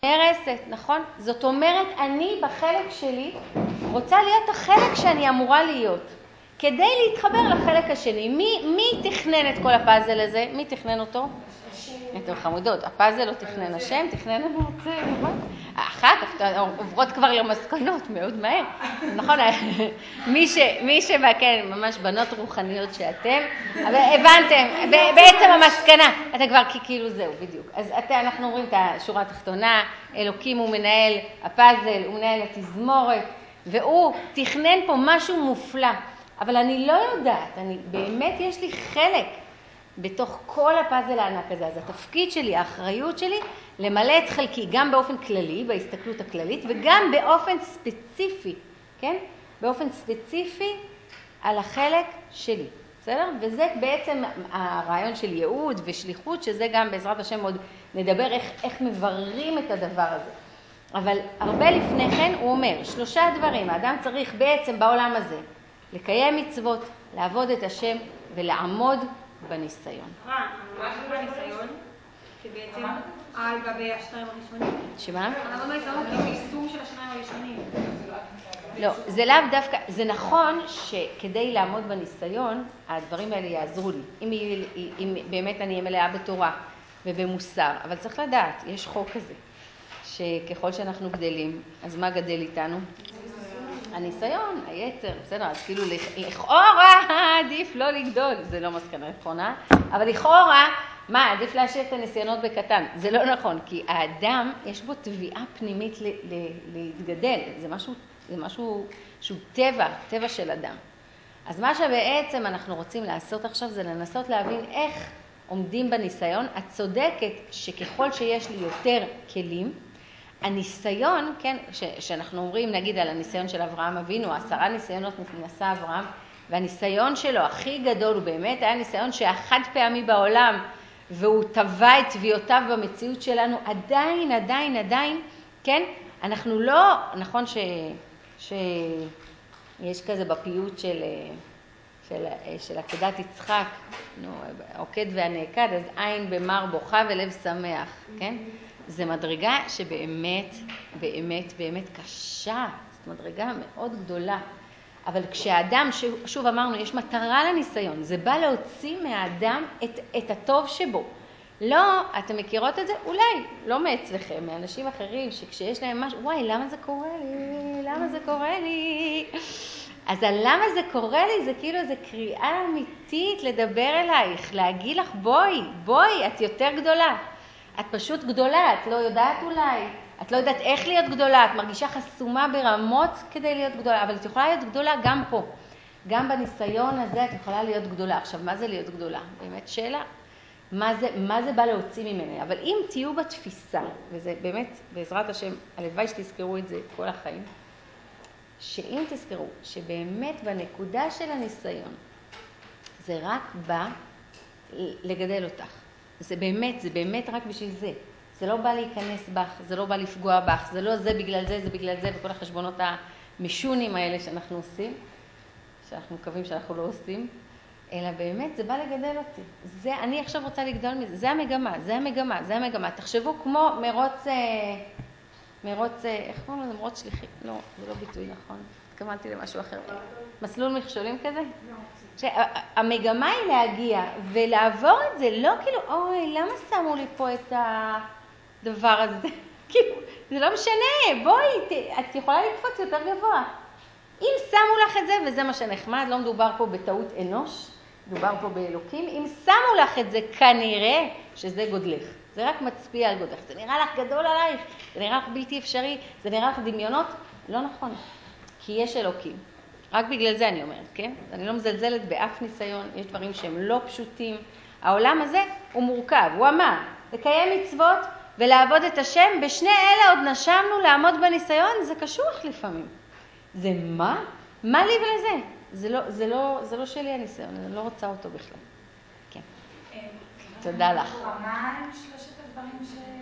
נהרסת, נכון? זאת אומרת, אני בחלק שלי רוצה להיות החלק שאני אמורה להיות, כדי להתחבר לחלק השני. מי תכנן את כל הפאזל הזה? מי תכנן אותו? אתם חמודות, הפאזל לא תכנן השם, תכנן לנו את זה, נכון? אחר כך עוברות כבר למסקנות מאוד מהר, נכון? מי שבא, כן, ממש בנות רוחניות שאתם, אבל הבנתם, בעצם המסקנה, אתם כבר כאילו זהו, בדיוק. אז אנחנו אומרים את השורה התחתונה, אלוקים הוא מנהל הפאזל, הוא מנהל התזמורת, והוא תכנן פה משהו מופלא, אבל אני לא יודעת, באמת יש לי חלק, בתוך כל הפאזל הענק הזה. אז התפקיד שלי, האחריות שלי, למלא את חלקי, גם באופן כללי, בהסתכלות הכללית, וגם באופן ספציפי, כן? באופן ספציפי על החלק שלי, בסדר? וזה בעצם הרעיון של ייעוד ושליחות, שזה גם בעזרת השם עוד נדבר איך מבררים את הדבר הזה. אבל הרבה לפני כן הוא אומר, 3 דברים, האדם צריך בעצם בעולם הזה, לקיים מצוות, לעבוד את השם ולעמוד בניסיון. מה בניסיון? שבעצם על גבי השניים הראשונים. שמה? לעמוד בניסיון כאילו יישום של השניים הראשונים. לא, זה לאו דווקא, זה נכון שכדי לעמוד בניסיון, הדברים האלה יעזרו לי. אם באמת אני אהיה מלאה בתורה ובמוסר, אבל צריך לדעת, יש חוק כזה, שככל שאנחנו גדלים, אז מה גדל איתנו? הניסיון, היצר, בסדר, אז כאילו לכאורה עדיף לא לגדול, זה לא מסקנה נכונה, אבל לכאורה, מה, עדיף להשאיר את הניסיונות בקטן, זה לא נכון, כי האדם יש בו תביעה פנימית להתגדל, זה משהו שהוא טבע של אדם. אז מה שבעצם אנחנו רוצים לעשות עכשיו זה לנסות להבין איך עומדים בניסיון. את צודקת שככל שיש לי יותר כלים, הניסיון, כן, שאנחנו אומרים נגיד על הניסיון של אברהם אבינו, 10 ניסיונות נעשה אברהם, והניסיון שלו הכי גדול הוא באמת היה ניסיון שהחד פעמי בעולם, והוא טבע את תביעותיו במציאות שלנו, עדיין, כן, אנחנו לא, נכון שיש כזה בפיוט של עקדת יצחק, עוקד והנעקד, אז עין במר בוכה ולב שמח, כן? זה מדרגה שבאמת, באמת קשה, זאת מדרגה מאוד גדולה. אבל כשהאדם, שוב אמרנו, יש מטרה לניסיון, זה בא להוציא מהאדם את הטוב שבו. לא, אתם מכירות את זה? אולי, לא מאצלכם, מאנשים אחרים, שכשיש להם משהו, וואי, למה זה קורה לי? אז הלמה זה קורה לי, זה כאילו איזו קריאה אמיתית לדבר אלייך, להגיד לך בואי, את יותר גדולה. את פשוט גדולה, את לא יודעת אולי, את לא יודעת איך להיות גדולה, את מרגישה חסומה ברמות כדי להיות גדולה, אבל את יכולה להיות גדולה גם פה. גם בניסיון הזה את יכולה להיות גדולה. עכשיו, מה זה להיות גדולה? באמת שאלה. מה זה בא להוציא ממני? אבל אם תהיו בתפיסה, וזה באמת, בעזרת השם, הלוואי שתזכרו את זה כל החיים, שאם תזכרו שבאמת בנקודה של הניסיון, זה רק בא לגדל אותך. זה באמת רק בשביל זה. זה לא בא להיכנס בך, זה לא בא לפגוע בך, זה לא זה בגלל זה, זה בגלל זה, וכל החשבונות המשונים האלה שאנחנו עושים, שאנחנו מקווים שאנחנו לא עושים, אלא באמת זה בא לגדל אותי. אני עכשיו רוצה לגדול מזה, זה המגמה. תחשבו כמו מרוץ, איך קוראים לזה? מרוץ שליחי. לא, זה לא ביטוי נכון. התכוונתי למשהו אחר. מסלול מכשולים כזה? לא. המגמה היא להגיע ולעבור את זה, לא כאילו, אוי, למה שמו לי פה את הדבר הזה? כאילו, זה לא משנה, בואי, את יכולה לקפוץ יותר גבוה. אם שמו לך את זה, וזה מה שנחמד, לא מדובר פה בטעות אנוש, מדובר פה באלוקים, אם שמו לך את זה, כנראה שזה גודלך. זה רק מצביע על גודלך. זה נראה לך גדול עלייך, זה נראה לך בלתי אפשרי, זה נראה לך דמיונות. לא נכון, כי יש אלוקים. רק בגלל זה אני אומרת, כן? אני לא מזלזלת באף ניסיון, יש דברים שהם לא פשוטים. העולם הזה הוא מורכב, הוא אמר, לקיים מצוות ולעבוד את השם, בשני אלה עוד נשמנו לעמוד בניסיון, זה קשוח לפעמים. זה מה? מה לי ולזה? זה לא שלי הניסיון, אני לא רוצה אותו בכלל. כן. תודה לך. מה הם 3 הדברים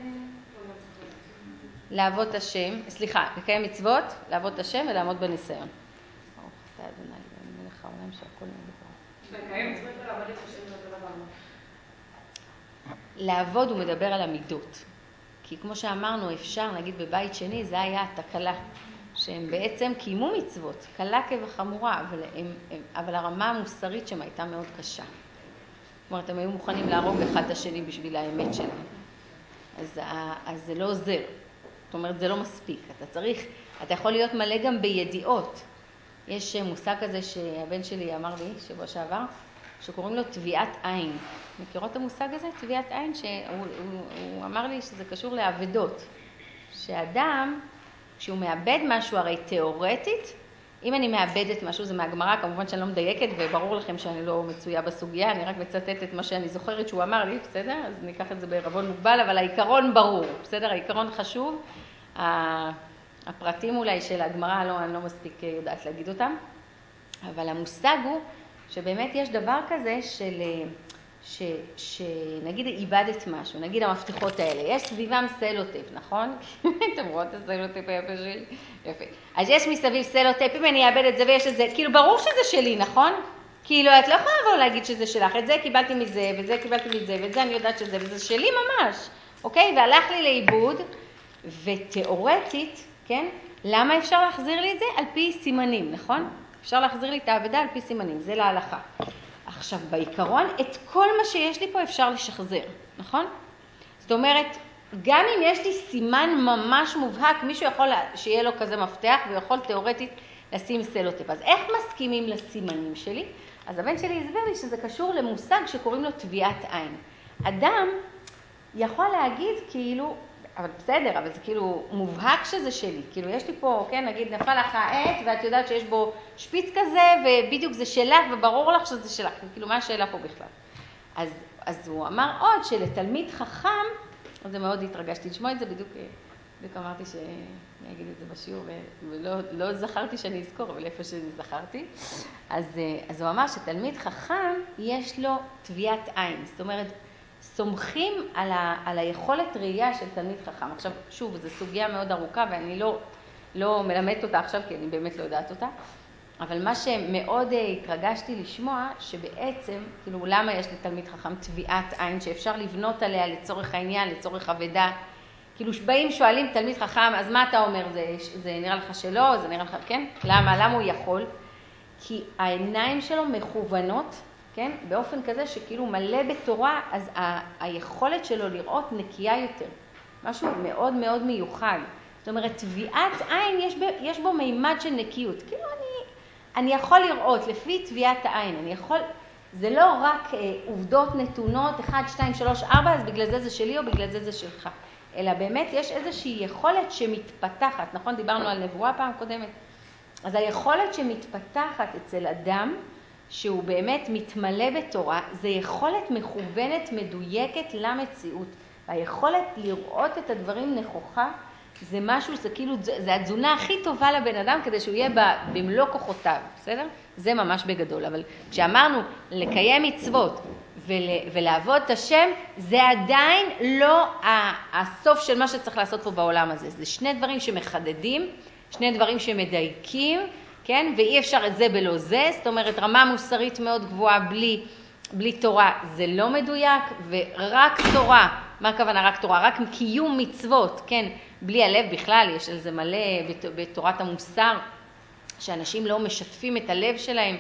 לעבוד את השם, לקיים מצוות, לעבוד את השם ולעמוד בניסיון. ברוך אתה אדוני, מלך העולם שהכל נהיה בדברו. לקיים מצוות ולעבוד את השם זה אותו דבר. לעבוד הוא מדבר על המידות. כי כמו שאמרנו, אפשר, נגיד בבית שני, זה היה התקלה, שהם בעצם קיימו מצוות, קלה כבחמורה, אבל הרמה המוסרית שם הייתה מאוד קשה. זאת אומרת, הם היו מוכנים להרוג אחד את השני בשביל האמת שלהם. אז זה לא עוזר. זאת אומרת, זה לא מספיק. אתה יכול להיות מלא גם בידיעות. יש מושג כזה שהבן שלי אמר לי שבוע שעבר, שקוראים לו טביעת עין. מכירות את המושג הזה? טביעת עין, שהוא אמר לי שזה קשור לעבדות. שאדם, כשהוא מאבד משהו, הרי תיאורטית, אם אני מאבדת משהו, זה מהגמרא, כמובן שאני לא מדייקת, וברור לכם שאני לא מצויה בסוגיה, אני רק מצטטת את מה שאני זוכרת שהוא אמר לי, בסדר? אז ניקח את זה בערבון מוגבל, אבל העיקרון ברור, בסדר? העיקרון חשוב. הפרטים אולי של הגמרא, אני לא מספיק יודעת להגיד אותם, אבל המושג הוא שבאמת יש דבר כזה שנגיד איבדת משהו, נגיד המפתחות האלה, יש סביבם סלוטייפ, נכון? אתם רואות את הסלוטייפ היפה שלי? יפה. אז יש מסביב סלוטייפ, אם אני אאבד את זה ויש את זה, כאילו ברור שזה שלי, נכון? כאילו את לא יכולה לבוא להגיד שזה שלך, את זה קיבלתי מזה, וזה קיבלתי מזה, ואת זה אני יודעת שזה, וזה שלי ממש, אוקיי? והלך לי לאיבוד, ותיאורטית, כן? למה אפשר להחזיר לי את זה? על פי סימנים, נכון? אפשר להחזיר לי את העבדה על פי סימנים, זה להלכה. עכשיו, בעיקרון, את כל מה שיש לי פה אפשר לשחזר, נכון? זאת אומרת, גם אם יש לי סימן ממש מובהק, מישהו יכול שיהיה לו כזה מפתח, והוא יכול תיאורטית לשים סלוטייפ. אז איך מסכימים לסימנים שלי? אז הבן שלי הסביר לי שזה קשור למושג שקוראים לו טביעת עין. אדם יכול להגיד כאילו, אבל בסדר, אבל זה כאילו מובהק שזה שלי. כאילו יש לי פה, כן, נגיד נפל לך העט, ואת יודעת שיש בו שפיץ כזה, ובדיוק זה שלך, וברור לך שזה שלך. כאילו מה השאלה פה בכלל? אז הוא אמר עוד שלתלמיד חכם, אז זה מאוד התרגשתי לשמוע את זה, בדיוק אמרתי שאני אגיד את זה בשיעור, ולא זכרתי שאני אזכור, אבל איפה שזכרתי. אז הוא אמר שתלמיד חכם יש לו טביעת עין, זאת אומרת, סומכים על היכולת ראייה של תלמיד חכם. עכשיו, שוב, זו סוגיה מאוד ארוכה, ואני לא מלמדת אותה עכשיו, כי אני באמת לא יודעת אותה. אבל מה שמאוד התרגשתי לשמוע, שבעצם, כאילו, למה יש לתלמיד חכם טביעת עין, שאפשר לבנות עליה לצורך העניין, לצורך עבודה. כאילו, באים שואלים תלמיד חכם, אז מה אתה אומר? זה נראה לך שלא? זה נראה לך, כן? למה הוא יכול? כי העיניים שלו מכוונות, כן? באופן כזה שכאילו מלא בתורה, אז היכולת שלו לראות נקייה יותר. משהו מאוד מאוד מיוחד. זאת אומרת, טביעת עין יש בו מימד של נקיות. כאילו אני יכול לראות לפי טביעת העין, זה לא רק עובדות נתונות, 1, 2, 3, 4, אז בגלל זה שלי או בגלל זה שלך. אלא באמת יש איזושהי יכולת שמתפתחת, נכון? דיברנו על נבואה פעם קודמת. אז היכולת שמתפתחת אצל אדם, שהוא באמת מתמלא בתורה, זה יכולת מכוונת, מדויקת למציאות. והיכולת לראות את הדברים נכוחה, זה משהו, זה כאילו, זה התזונה הכי טובה לבן אדם, כדי שהוא יהיה במלוא כוחותיו, בסדר? זה ממש בגדול. אבל כשאמרנו לקיים מצוות ולעבוד את השם, זה עדיין לא הסוף של מה שצריך לעשות פה בעולם הזה. זה שני דברים שמחדדים, שני דברים שמדייקים, כן? ואי אפשר את זה בלא זה, זאת אומרת, רמה מוסרית מאוד גבוהה בלי תורה, זה לא מדויק, ורק תורה, מה הכוונה רק תורה? רק קיום מצוות, כן? בלי הלב בכלל, יש על זה מלא בתורת המוסר, שאנשים לא משתפים את הלב שלהם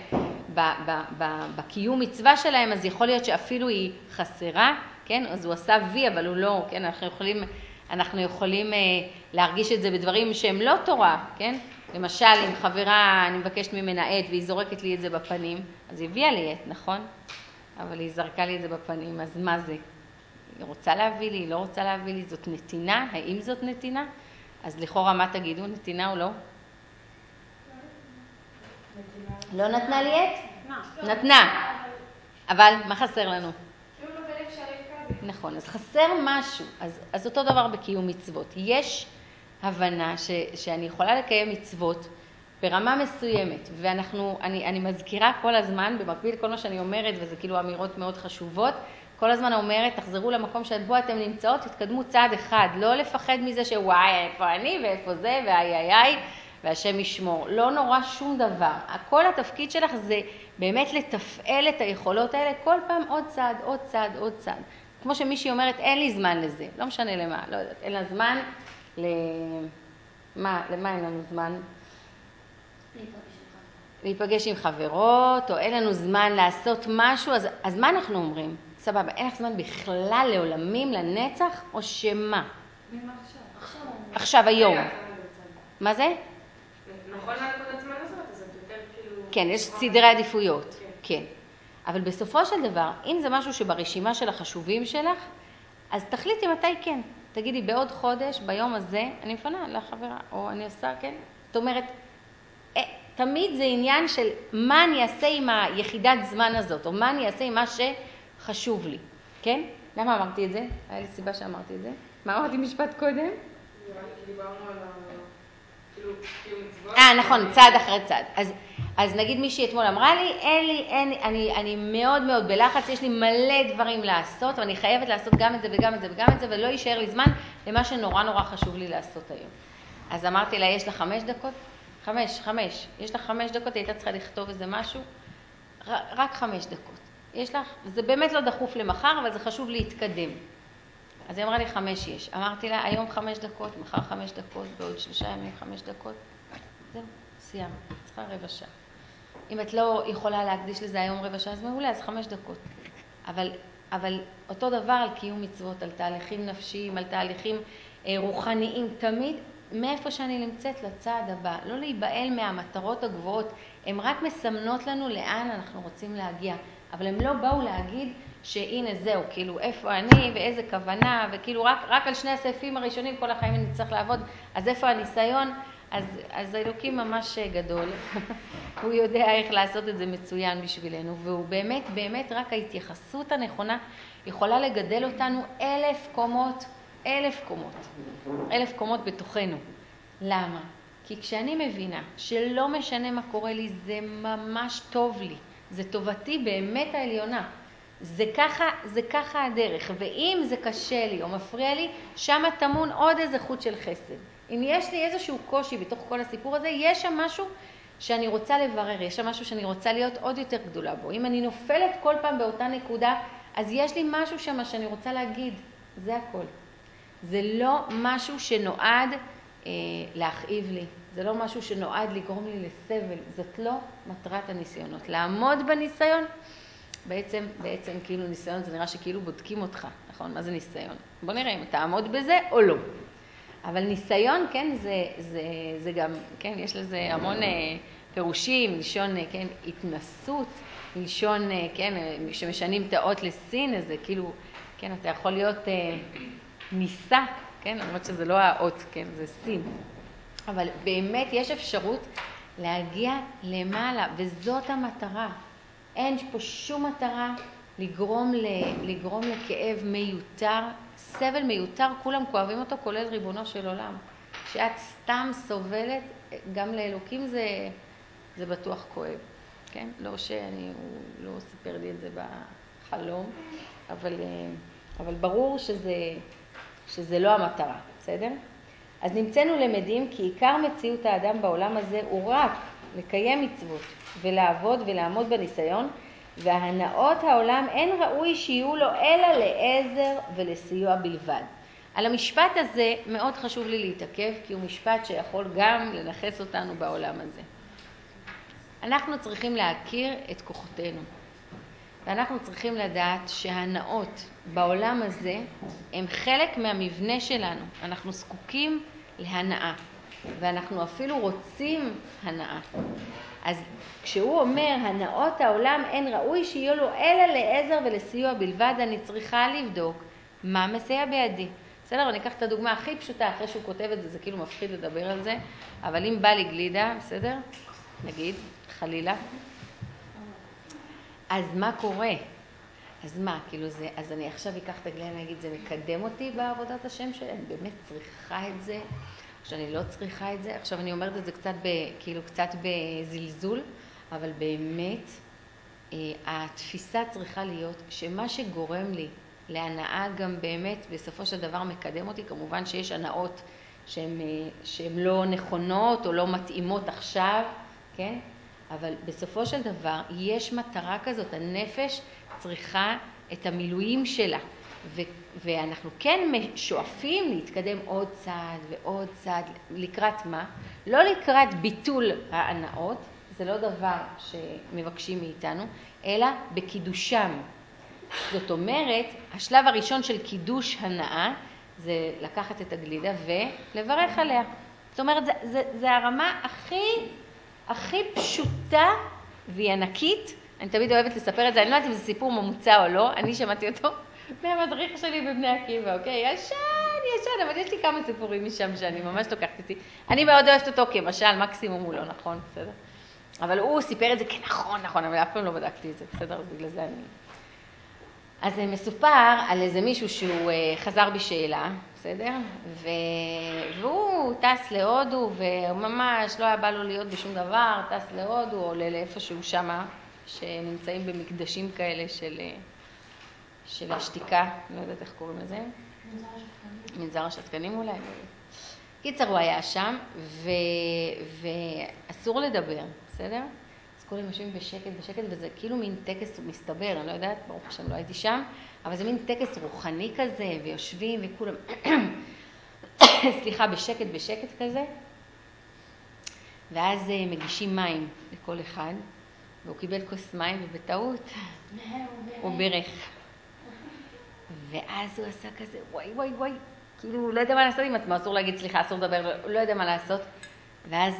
בקיום מצווה שלהם, אז יכול להיות שאפילו היא חסרה, כן? אז הוא עשה וי, אבל הוא לא, כן? אנחנו יכולים להרגיש את זה בדברים שהם לא תורה, כן? למשל, אם חברה, אני מבקשת ממנה עט, והיא זורקת לי את זה בפנים, אז היא הביאה לי עט, נכון? אבל היא זרקה לי את זה בפנים, אז מה זה? היא רוצה להביא לי, היא לא רוצה להביא לי, זאת נתינה? האם זאת נתינה? אז לכאורה מה תגידו, נתינה או לא? לא נתנה לי עט? נתנה. אבל מה חסר לנו? נכון, אז חסר משהו. אז אותו דבר בקיום מצוות. יש הבנה שאני יכולה לקיים מצוות ברמה מסוימת, אני מזכירה כל הזמן, במקביל כל מה שאני אומרת, וזה כאילו אמירות מאוד חשובות, כל הזמן אומרת, תחזרו למקום שבו אתם נמצאות, תתקדמו צעד אחד, לא לפחד מזה שוואי, איפה אני ואיפה זה, ואיי, והשם ישמור. לא נורא שום דבר. כל התפקיד שלך זה באמת לתפעל את היכולות האלה, כל פעם עוד צעד, עוד צעד, עוד צעד. כמו שמישהי אומרת, אין לי זמן לזה, לא משנה למה, לא יודעת, אין לה זמן למה אין לנו זמן? להיפגש עם חברות, או אין לנו זמן לעשות משהו, אז מה אנחנו אומרים? סבבה, אין לך זמן בכלל לעולמים, לנצח, או שמה? עכשיו, היום. מה זה? נכון לנקודת זמן הזאת, אז את יותר כאילו... כן, יש סדרי עדיפויות. כן. אבל בסופו של דבר, אם זה משהו שברשימה של החשובים שלך, אז תחליטי מתי כן. תגידי, בעוד חודש, ביום הזה, אני מפנה לחברה, או אני עושה, כן? זאת אומרת, תמיד זה עניין של מה אני אעשה עם היחידת זמן הזאת, או מה אני אעשה עם מה שחשוב לי, כן? למה אמרתי את זה? היה לי סיבה שאמרתי את זה. מה אמרתי משפט קודם? נראה לי כי דיברנו על כאילו מצוות. נכון, צעד אחרי צעד. אז נגיד מישהי אתמול אמרה לי, אני מאוד מאוד בלחץ, יש לי מלא דברים לעשות, ואני חייבת לעשות גם את זה וגם את זה וגם את זה, ולא יישאר לי זמן למה שנורא נורא חשוב לי לעשות היום. אז אמרתי לה, יש לה 5 דקות? 5, יש לך 5 דקות, היא הייתה צריכה לכתוב איזה משהו, רק 5 דקות. יש לך, זה באמת לא דחוף למחר, אבל זה חשוב להתקדם. אז היא אמרה לי 5 יש. אמרתי לה, היום 5 דקות, מחר 5 דקות, בעוד 3 ימים 5 דקות. זהו, סיימת, צריכה רבע שעה. אם את לא יכולה להקדיש לזה היום רבע שעה, אז מעולה, אז 5 דקות. אבל אותו דבר על קיום מצוות, על תהליכים נפשיים, על תהליכים רוחניים, תמיד מאיפה שאני נמצאת לצעד הבא. לא להיבעל מהמטרות הגבוהות, הן רק מסמנות לנו לאן אנחנו רוצים להגיע. אבל הם לא באו להגיד שהנה זהו, כאילו איפה אני ואיזה כוונה, וכאילו רק על 2 הסעיפים הראשונים כל החיים אני צריך לעבוד, אז איפה הניסיון? אז האלוקים ממש גדול, הוא יודע איך לעשות את זה מצוין בשבילנו, והוא באמת רק ההתייחסות הנכונה יכולה לגדל אותנו 1,000 קומות, 1,000 קומות בתוכנו. למה? כי כשאני מבינה שלא משנה מה קורה לי, זה ממש טוב לי, זה טובתי באמת העליונה, זה ככה הדרך, ואם זה קשה לי או מפריע לי, שם תמון עוד איזה חוט של חסד. אם יש לי איזשהו קושי בתוך כל הסיפור הזה, יש שם משהו שאני רוצה לברר, יש שם משהו שאני רוצה להיות עוד יותר גדולה בו. אם אני נופלת כל פעם באותה נקודה, אז יש לי משהו שם שאני רוצה להגיד, זה הכל. זה לא משהו שנועד להכאיב לי, זה לא משהו שנועד לגרום לי לסבל, זאת לא מטרת הניסיונות. לעמוד בניסיון, בעצם כאילו ניסיון זה נראה שכאילו בודקים אותך, נכון? מה זה ניסיון? בוא נראה אם תעמוד בזה או לא. אבל ניסיון, כן, זה גם, כן, יש לזה המון פירושים, מלשון, כן, התנסות, מלשון, כן, שמשנים את האות לסין, אז זה כאילו, כן, אתה יכול להיות ניסה, כן, למרות שזה לא האות, כן, זה סין. אבל באמת יש אפשרות להגיע למעלה, וזאת המטרה. אין פה שום מטרה לגרום לכאב מיותר, סבל מיותר, כולם כואבים אותו, כולל ריבונו של עולם. כשאת סתם סובלת, גם לאלוקים זה בטוח כואב, כן? לא הוא לא סיפר לי את זה בחלום, אבל ברור שזה לא המטרה, בסדר? אז נמצאנו למדים כי עיקר מציאות האדם בעולם הזה הוא רק לקיים מצוות ולעבוד ולעמוד בניסיון, והנאות העולם אין ראוי שיהיו לו אלא לעזר ולסיוע בלבד. על המשפט הזה מאוד חשוב לי להתעכב, כי הוא משפט שיכול גם לנחס אותנו בעולם הזה. אנחנו צריכים להכיר את כוחותינו, ואנחנו צריכים לדעת שהנאות בעולם הזה הם חלק מהמבנה שלנו. אנחנו זקוקים להנאה, ואנחנו אפילו רוצים הנאה. אז כשהוא אומר, הנאות העולם אין ראוי שיהיו לו אלא לעזר ולסיוע בלבד, אני צריכה לבדוק מה מסייע בידי. בסדר, אני אקח את הדוגמה הכי פשוטה, אחרי שהוא כותב את זה, זה כאילו מפחיד לדבר על זה, אבל אם בא לי גלידה, בסדר? נגיד, חלילה. אז מה קורה? אז מה, כאילו זה, אז אני עכשיו אקח את הגלידה ואני אגיד, זה מקדם אותי בעבודת השם שלי? אני באמת צריכה את זה? שאני לא צריכה את זה. עכשיו אני אומרת את זה קצת בזלזול, אבל באמת התפיסה צריכה להיות שמה שגורם לי להנאה גם באמת בסופו של דבר מקדם אותי. כמובן שיש הנאות שהן לא נכונות או לא מתאימות עכשיו, כן? אבל בסופו של דבר יש מטרה כזאת, הנפש צריכה את המילואים שלה. ואנחנו כן שואפים להתקדם עוד צעד ועוד צעד. לקראת מה? לא לקראת ביטול ההנאות, זה לא דבר שמבקשים מאיתנו, אלא בקידושם. זאת אומרת, השלב הראשון של קידוש הנאה, זה לקחת את הגלידה ולברך עליה. זאת אומרת, זה הרמה הכי פשוטה והיא ענקית. אני תמיד אוהבת לספר את זה, אני לא יודעת אם זה סיפור ממוצע או לא, אני שמעתי אותו מהמדריך שלי בבני עקיבא, אוקיי? ישן, אבל יש לי כמה סיפורים משם שאני ממש לוקחת איתי. אני מאוד אוהבת אותו כמשל, מקסימום הוא לא נכון, בסדר? אבל הוא סיפר את זה כנכון, אבל אף פעם לא בדקתי את זה, בסדר? אז בגלל זה אני... אז מסופר על איזה מישהו שהוא חזר בשאלה, בסדר? והוא טס להודו, וממש לא היה בא לו להיות בשום דבר, טס להודו, עולה לאיפשהו שמה, שנמצאים במקדשים כאלה של השתיקה, לא יודעת איך קוראים לזה. מנזר השתקנים אולי. קיצר, הוא היה שם, ואסור לדבר, בסדר? אז כולם יושבים בשקט, וזה כאילו מין טקס מסתבר, אני לא יודעת, ברוך השם לא הייתי שם, אבל זה מין טקס רוחני כזה, ויושבים וכולם, סליחה, בשקט כזה, ואז מגישים מים לכל אחד, והוא קיבל כוס מים, ובטעות הוא בירך. ואז הוא עשה כזה, וואי, כאילו הוא לא יודע מה לעשות עם עצמו, אסור להגיד סליחה, אסור לדבר, הוא לא יודע מה לעשות. ואז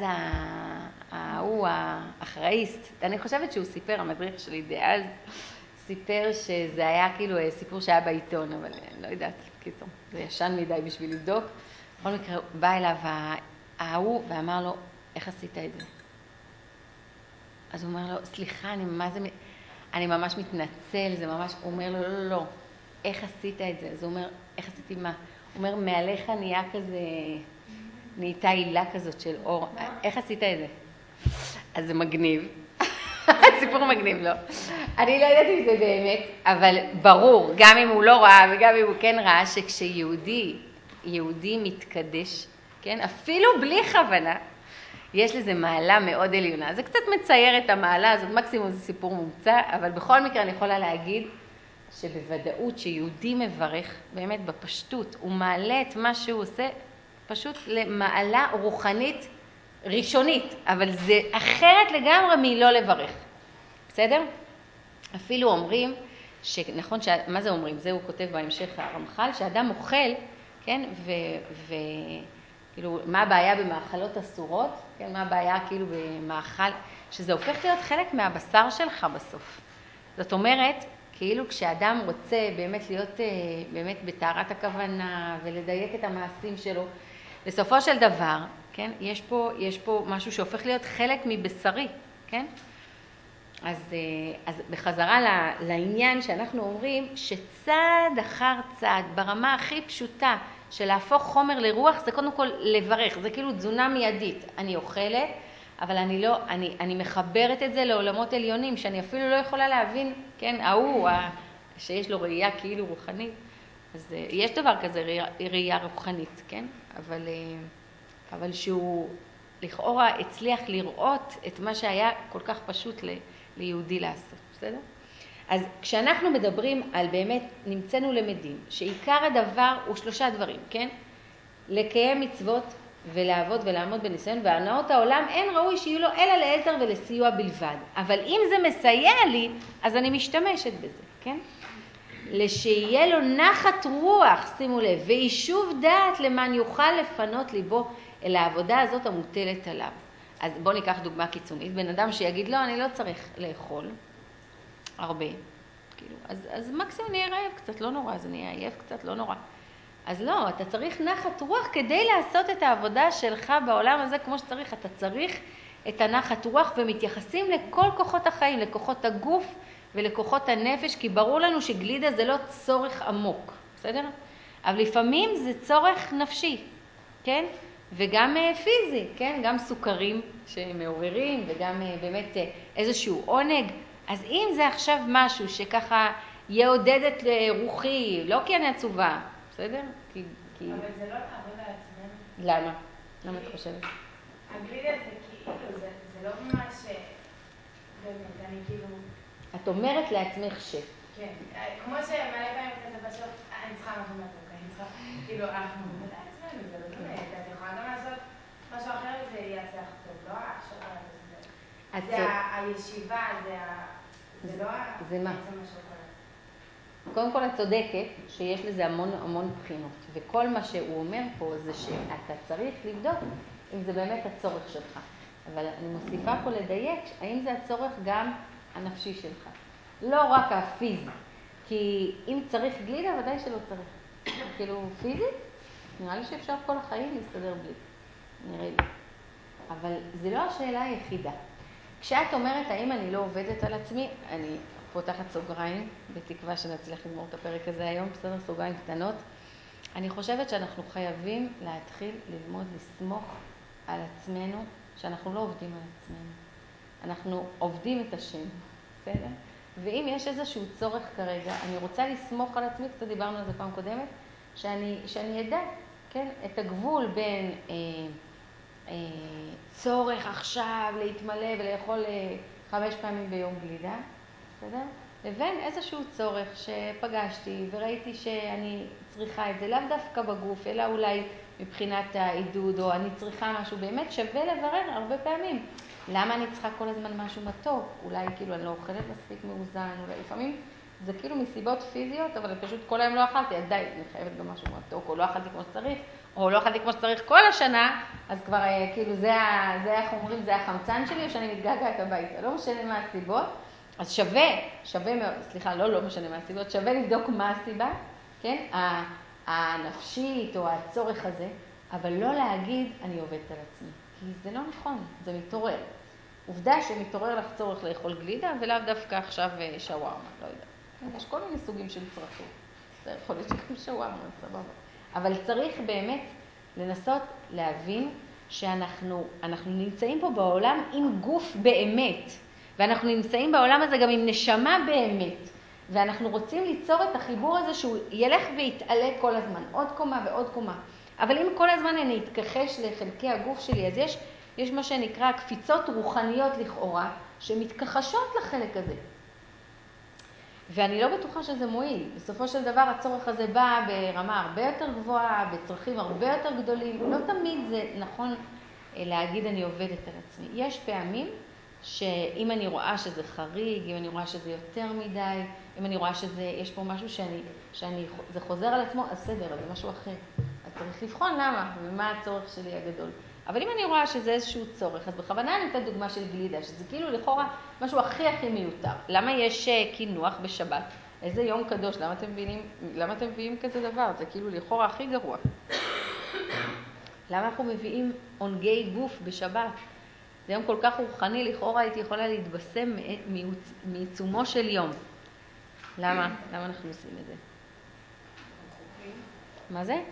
הוא האחראיסט, אני חושבת שהוא סיפר, המדריך שלי דאז, סיפר שזה היה כאילו סיפור שהיה בעיתון, אבל אני לא יודעת, קיצור, זה ישן מדי בשביל לבדוק. בכל מקרה, בא אליו ההוא ואמר לו, איך עשית את זה? אז הוא אומר לו, סליחה, אני ממש מתנצל, זה ממש, הוא אומר לו, לא, איך עשית את זה? אז הוא אומר, איך עשיתי מה? הוא אומר, מעליך נהיה כזה, נהייתה עילה כזאת של אור, איך עשית את זה? אז זה מגניב, סיפור מגניב, לא. אני לא יודעת אם זה באמת, אבל ברור, גם אם הוא לא ראה וגם אם הוא כן ראה, שכשיהודי מתקדש, כן, אפילו בלי כוונה, יש לזה מעלה מאוד עליונה. זה קצת מצייר את המעלה הזאת, מקסימום זה סיפור מומצא, אבל בכל מקרה אני יכולה להגיד שבוודאות שיהודי מברך, באמת בפשטות, הוא מעלה את מה שהוא עושה פשוט למעלה רוחנית ראשונית, אבל זה אחרת לגמרי מלא לברך. בסדר? אפילו אומרים, נכון, מה זה אומרים? זה הוא כותב בהמשך הרמח"ל, שאדם אוכל, כן, כאילו, מה הבעיה במאכלות אסורות? כן, מה הבעיה כאילו במאכל? שזה הופך להיות חלק מהבשר שלך בסוף. זאת אומרת, כאילו כשאדם רוצה באמת להיות באמת בטהרת הכוונה ולדייק את המעשים שלו, בסופו של דבר, כן, יש פה משהו שהופך להיות חלק מבשרי, כן? אז בחזרה לעניין שאנחנו אומרים שצעד אחר צעד, ברמה הכי פשוטה של להפוך חומר לרוח, זה קודם כל לברך, זה כאילו תזונה מיידית. אני אוכלת, אבל אני מחברת את זה לעולמות עליונים, שאני אפילו לא יכולה להבין, כן, שיש לו ראייה כאילו רוחנית. אז יש דבר כזה, ראייה רוחנית, כן? אבל שהוא לכאורה הצליח לראות את מה שהיה כל כך פשוט ליהודי לעשות, בסדר? אז כשאנחנו מדברים על באמת, נמצאנו למדים, שעיקר הדבר הוא 3 דברים, כן? לקיים מצוות ולעבוד ולעמוד בניסיון, והנאות העולם אין ראוי שיהיו לו אלא לעזר ולסיוע בלבד. אבל אם זה מסייע לי, אז אני משתמשת בזה, כן? לשיהיה לו נחת רוח, שימו לב, ויישוב דעת למען יוכל לפנות ליבו אל העבודה הזאת המוטלת עליו. אז בואו ניקח דוגמה קיצונית, בן אדם שיגיד, לא, אני לא צריך לאכול הרבה, כאילו, אז מקסימום אני אהיה רעב קצת, לא נורא, אז אני אהיה עייף קצת, לא נורא. אז לא, אתה צריך נחת רוח כדי לעשות את העבודה שלך בעולם הזה כמו שצריך, אתה צריך את הנחת רוח ומתייחסים לכל כוחות החיים, לכוחות הגוף ולכוחות הנפש, כי ברור לנו שגלידה זה לא צורך עמוק, בסדר? אבל לפעמים זה צורך נפשי, כן? וגם פיזי, כן? גם סוכרים שמעוררים וגם באמת איזשהו עונג. אז אם זה עכשיו משהו שככה יעודד את רוחי, לא כי אני עצובה, בסדר? אבל זה לא לעבוד על עצמנו. למה? למה את חושבת? הגלידה זה כאילו, זה לא ממש באמת, אני כאילו... את אומרת לעצמך ש... כן, כמו שמלא פעמים כזה בסוף, אני צריכה משהו מתוק, אני צריכה, כאילו, אנחנו מבינים לעצמנו, זה לא באמת, את יכולה גם לעשות משהו אחר וזה יעשה לך טוב, לא השוקולד הזה. זה הישיבה, זה לא בעצם השוקולד. קודם כל את צודקת שיש לזה המון בחינות, וכל מה שהוא אומר פה זה שאתה צריך לבדוק אם זה באמת הצורך שלך. אבל אני מוסיפה פה לדייק, האם זה הצורך גם הנפשי שלך, לא רק הפיזי. כי אם צריך גלידה, ודאי שלא צריך. כאילו פיזית, נראה לי שאפשר כל החיים להסתדר בלי. נראה לי. אבל זה לא השאלה היחידה. כשאת אומרת, האם אני לא עובדת על עצמי, אני פותחת סוגריים, בתקווה שנצליח לגמור את הפרק הזה היום, בסדר, סוגריים קטנות. אני חושבת שאנחנו חייבים להתחיל ללמוד לסמוך על עצמנו, שאנחנו לא עובדים על עצמנו. אנחנו עובדים את השם, בסדר? ואם יש איזשהו צורך כרגע, אני רוצה לסמוך על עצמי, קצת דיברנו על זה פעם קודמת, שאני אדע, כן, את הגבול בין צורך עכשיו להתמלא ולאכול 5 פעמים ביום גלידה, בסדר? לבין איזשהו צורך שפגשתי וראיתי שאני צריכה את זה, לאו דווקא בגוף, אלא אולי מבחינת העידוד, או אני צריכה משהו, באמת שווה לברר הרבה פעמים. למה אני צריכה כל הזמן משהו מתוק? אולי כאילו אני לא אוכלת מספיק מאוזן, אולי לפעמים זה כאילו מסיבות פיזיות, אבל פשוט כל היום לא אכלתי, אז די, אני חייבת גם משהו מתוק, או לא אכלתי כמו שצריך, או לא אכלתי כמו שצריך כל השנה, אז כבר כאילו זה איך אומרים, זה החמצן שלי, או שאני מתגעגעת הביתה, לא משנה מה הסיבות. אז שווה מאוד, סליחה, לא משנה מה הסיבות, שווה לבדוק מה הסיבה, כן? הנפשית או הצורך הזה, אבל לא להגיד אני עובדת על עצמי, כי זה לא נכון, זה מתעורר. עובדה שמתעורר לך צורך לאכול גלידה, ולאו דווקא עכשיו שווארמה, לא יודע. יש כל מיני סוגים של צרכים. זה יכול להיות שגם שווארמה, סבבה. אבל צריך באמת לנסות להבין שאנחנו נמצאים פה בעולם עם גוף באמת, ואנחנו נמצאים בעולם הזה גם עם נשמה באמת, ואנחנו רוצים ליצור את החיבור הזה שהוא ילך ויתעלה כל הזמן, עוד קומה ועוד קומה. אבל אם כל הזמן אני אתכחש לחלקי הגוף שלי, אז יש מה שנקרא קפיצות רוחניות לכאורה, שמתכחשות לחלק הזה. ואני לא בטוחה שזה מועיל. בסופו של דבר הצורך הזה בא ברמה הרבה יותר גבוהה, בצרכים הרבה יותר גדולים. לא תמיד זה נכון להגיד אני עובדת על עצמי. יש פעמים שאם אני רואה שזה חריג, אם אני רואה שזה יותר מדי, אם אני רואה שיש פה משהו זה חוזר על עצמו, אז בסדר, זה משהו אחר. אז צריך לבחון למה ומה הצורך שלי הגדול. אבל אם אני רואה שזה איזשהו צורך, אז בכוונה אני נותנת דוגמה של גלידה, שזה כאילו לכאורה משהו הכי מיותר. למה יש קינוח בשבת? איזה יום קדוש, למה אתם מביאים כזה דבר? זה כאילו לכאורה הכי גרוע. למה אנחנו מביאים עונגי גוף בשבת? זה יום כל כך רוחני, לכאורה הייתי יכולה להתבשם מעיצומו של יום. למה אנחנו עושים את זה? מה זה?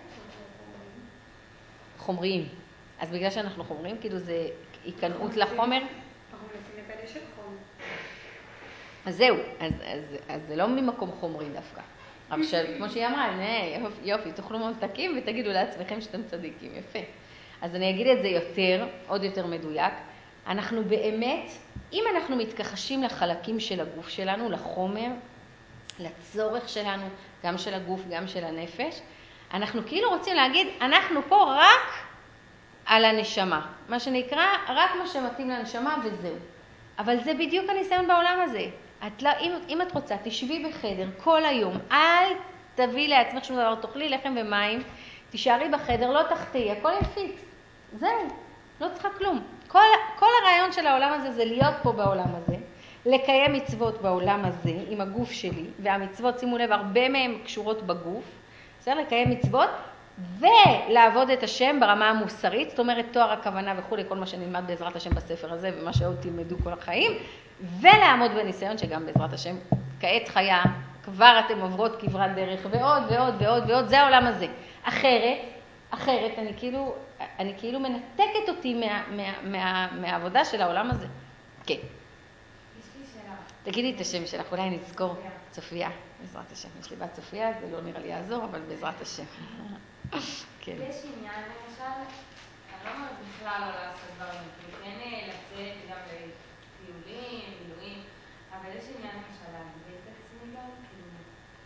חומריים. אז בגלל שאנחנו חומריים, כאילו זה היכנעות לחומר. אנחנו מנסים לקדש את חומר. אז זהו, אז זה לא ממקום חומרי דווקא. אבל כמו שהיא אמרה, יופי, תאכלו ממתקים ותגידו לעצמכם שאתם צדיקים, יפה. אז אני אגיד את זה עוד יותר מדויק. אנחנו באמת, אם אנחנו מתכחשים לחלקים של הגוף שלנו, לחומר, לצורך שלנו, גם של הגוף, גם של הנפש, אנחנו כאילו רוצים להגיד, אנחנו פה רק על הנשמה. מה שנקרא, רק מה שמתאים לנשמה וזהו. אבל זה בדיוק הניסיון בעולם הזה. אם את רוצה, תשבי בחדר כל היום, אל תביא לעצמך שום דבר, תאכלי לחם ומים, תישארי בחדר, לא תחתי, הכל יפיץ. זהו, לא צריכה כלום. כל הרעיון של העולם הזה זה להיות פה בעולם הזה, לקיים מצוות בעולם הזה עם הגוף שלי, והמצוות, שימו לב, הרבה מהן קשורות בגוף, בסדר? לקיים מצוות ולעבוד את השם ברמה המוסרית, זאת אומרת תואר הכוונה וכו', כל מה שנלמד בעזרת השם בספר הזה ומה שעוד תלמדו כל החיים, ולעמוד בניסיון שגם בעזרת השם כעת חיה, כבר אתם עוברות כברת דרך ועוד ועוד ועוד ועוד, זה העולם הזה. אחרת אני כאילו מנתקת אותי מהעבודה של העולם הזה. כן. יש לי שאלה. תגידי את השם שלך, אולי נזכור. צופיה, בעזרת השם. יש לי בת צופיה, זה לא נראה לי יעזור, אבל בעזרת השם. כן. יש עניין, למשל, אני לא אומרת בכלל לא לעשות דברים, וכן לצאת גם לטיולים, מילואים, אבל יש עניין למשל להגביל את עצמי גם, כאילו,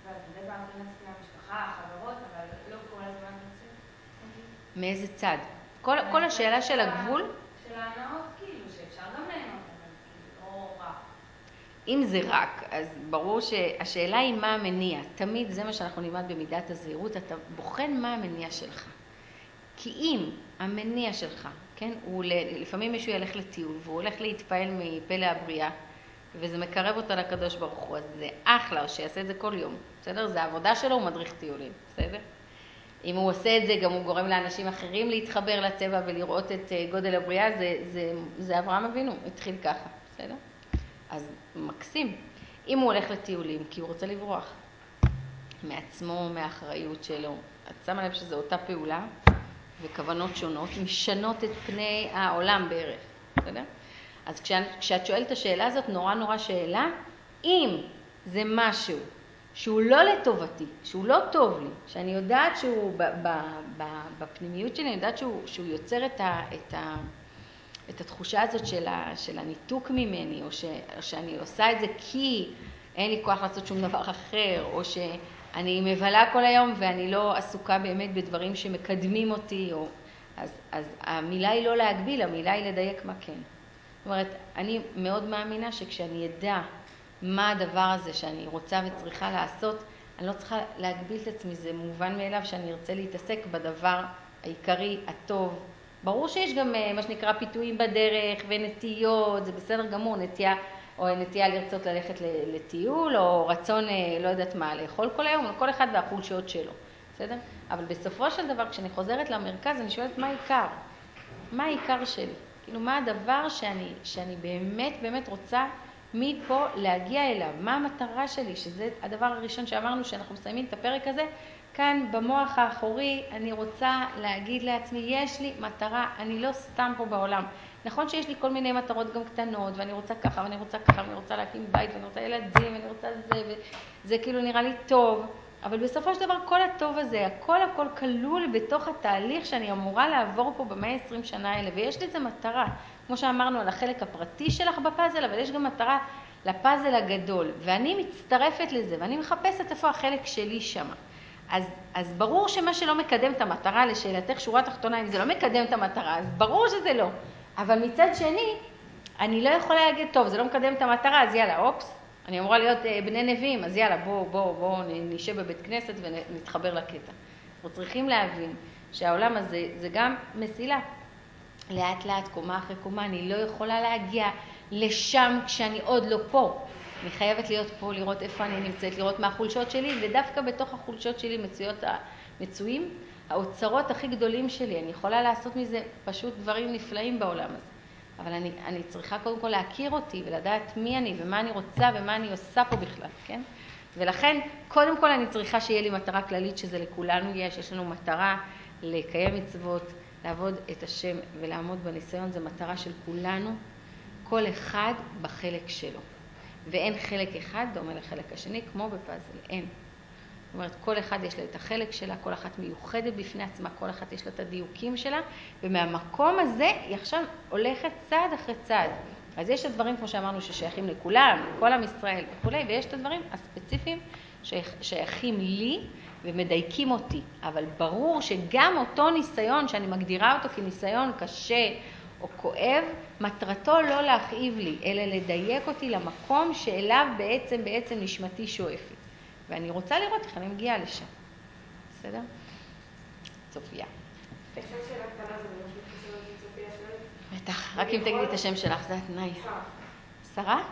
מדי פעם נכנסתי למשפחה, חברות, אבל לא כל הזמן רצית. מאיזה צד? כל השאלה של הגבול? של ההנאות, כאילו, שאפשר גם ליהנות, אבל כאילו, לא רע. אם זה רק, אז ברור שהשאלה היא מה המניע. תמיד זה מה שאנחנו נלמד במידת הזהירות, אתה בוחן מה המניע שלך. כי אם המניע שלך, כן, לפעמים מישהו ילך לטיול, והוא הולך להתפעל מפלא הבריאה, וזה מקרב אותה לקדוש ברוך הוא, אז זה אחלה, או שיעשה את זה כל יום, בסדר? זה העבודה שלו, הוא מדריך טיולים, בסדר? אם הוא עושה את זה, גם הוא גורם לאנשים אחרים להתחבר לטבע ולראות את גודל הבריאה, זה אברהם אבינו, התחיל ככה, בסדר? אז מקסים. אם הוא הולך לטיולים, כי הוא רוצה לברוח מעצמו, מהאחריות שלו, את שמה לב שזו אותה פעולה, וכוונות שונות, משנות את פני העולם בערך, בסדר? אז כשאת שואלת את השאלה הזאת, נורא שאלה, אם זה משהו שהוא לא לטובתי, שהוא לא טוב לי, שאני יודעת שהוא בפנימיות שלי, אני יודעת שהוא יוצר את התחושה הזאת של הניתוק ממני, או שאני עושה את זה כי אין לי כוח לעשות שום דבר אחר, או שאני מבלה כל היום ואני לא עסוקה באמת בדברים שמקדמים אותי, אז המילה היא לא להגביל, המילה היא לדייק מה כן. זאת אומרת, אני מאוד מאמינה שכשאני אדע מה הדבר הזה שאני רוצה וצריכה לעשות, אני לא צריכה להגביל את עצמי, זה מובן מאליו שאני ארצה להתעסק בדבר העיקרי, הטוב. ברור שיש גם מה שנקרא פיתויים בדרך ונטיות, זה בסדר גמור, נטייה לרצות ללכת לטיול, או רצון, לא יודעת מה, לאכול כל היום, כל אחד והחולשות שלו, בסדר? אבל בסופו של דבר, כשאני חוזרת למרכז, אני שואלת מה העיקר? מה העיקר שלי? כאילו, מה הדבר שאני באמת רוצה מפה להגיע אליו? מה המטרה שלי? שזה הדבר הראשון שאמרנו שאנחנו מסיימים את הפרק הזה. כאן במוח האחורי אני רוצה להגיד לעצמי, יש לי מטרה, אני לא סתם פה בעולם. נכון שיש לי כל מיני מטרות גם קטנות, ואני רוצה ככה, ואני רוצה ככה, ואני רוצה להקים בית, ואני רוצה ילדים, ואני רוצה זה, וזה כאילו נראה לי טוב. אבל בסופו של דבר כל הטוב הזה, הכל כלול בתוך התהליך שאני אמורה לעבור פה ב-120 שנה האלה, ויש לזה מטרה, כמו שאמרנו על החלק הפרטי שלך בפאזל, אבל יש גם מטרה לפאזל הגדול, ואני מצטרפת לזה, ואני מחפשת איפה החלק שלי שם. אז ברור שמה שלא מקדם את המטרה, לשאלתך שורה תחתונה, אם זה לא מקדם את המטרה, אז ברור שזה לא. אבל מצד שני, אני לא יכולה להגיד, טוב, זה לא מקדם את המטרה, אז יאללה, אופס. אני אמורה להיות בני נביאים, אז יאללה, בוא נשב בבית כנסת ונתחבר לקטע. אנחנו צריכים להבין שהעולם הזה זה גם מסילה. לאט לאט, קומה אחרי קומה, אני לא יכולה להגיע לשם כשאני עוד לא פה. אני חייבת להיות פה, לראות איפה אני נמצאת, לראות מה החולשות שלי, ודווקא בתוך החולשות שלי מצויים האוצרות הכי גדולים שלי. אני יכולה לעשות מזה פשוט דברים נפלאים בעולם הזה. אבל אני צריכה קודם כל להכיר אותי ולדעת מי אני ומה אני רוצה ומה אני עושה פה בכלל, כן? ולכן, קודם כל אני צריכה שיהיה לי מטרה כללית שזה לכולנו יש לנו מטרה לקיים מצוות, לעבוד את השם ולעמוד בניסיון, זו מטרה של כולנו, כל אחד בחלק שלו. ואין חלק אחד דומה לחלק השני, כמו בפאזל, אין. זאת אומרת, כל אחד יש לה את החלק שלה, כל אחת מיוחדת בפני עצמה, כל אחת יש לה את הדיוקים שלה, ומהמקום הזה היא עכשיו הולכת צעד אחרי צעד. אז יש את הדברים, כמו שאמרנו, ששייכים לכולם, לכל עם ישראל וכו', ויש את הדברים הספציפיים ששייכים לי ומדייקים אותי. אבל ברור שגם אותו ניסיון, שאני מגדירה אותו כניסיון קשה או כואב, מטרתו לא להכאיב לי, אלא לדייק אותי למקום שאליו בעצם נשמתי שואפת. ואני רוצה לראות איך אני מגיעה לשם. בסדר? צופיה. אפשר שאלה קטנה, זה ממש מתקשר לזה צופיה שואלת. בטח, רק אם תגידי את השם שלך, זה התנאי. שרה. שרה?